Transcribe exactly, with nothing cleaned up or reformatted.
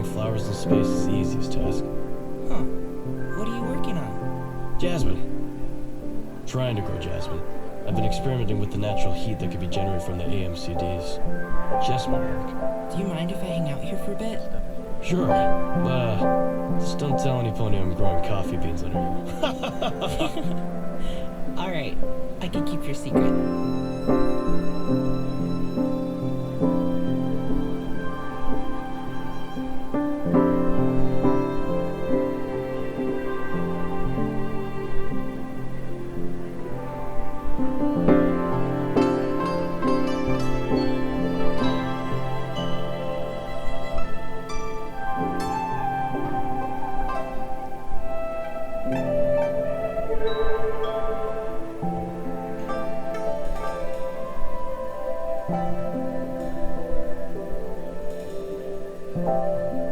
flowers in space is the easiest task. Huh. What are you working on? Jasmine. Trying to grow jasmine. I've been experimenting with the natural heat that could be generated from the A M C Ds. Just my work. Do you mind if I hang out here for a bit? Sure, but uh, just don't tell any pony I'm growing coffee beans under here. Alright, I can keep your secret. Thank you.